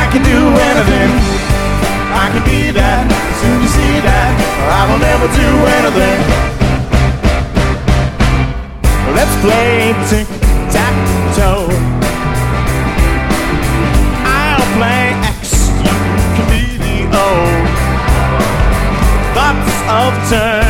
can do anything. I can be that. Soon you see that I will never do anything. Let's play tic-tac-toe. I'll play X, you can be the O. Thoughts of turn